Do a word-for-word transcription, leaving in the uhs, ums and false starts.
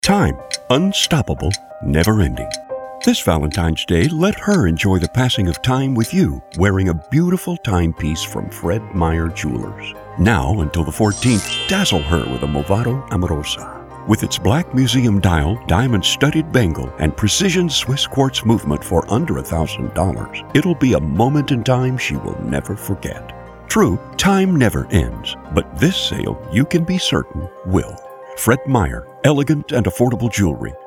Time, unstoppable, never-ending. This Valentine's Day, let her enjoy the passing of time with you, wearing a beautiful timepiece from Fred Meyer Jewelers. Now until the fourteenth, dazzle her with a Movado Amorosa. With its black museum dial, diamond-studded bangle, and precision Swiss quartz movement for under a thousand dollars, it'll be a moment in time she will never forget. True, time never ends, but this sale, you can be certain, will. Fred Meyer, elegant and affordable jewelry,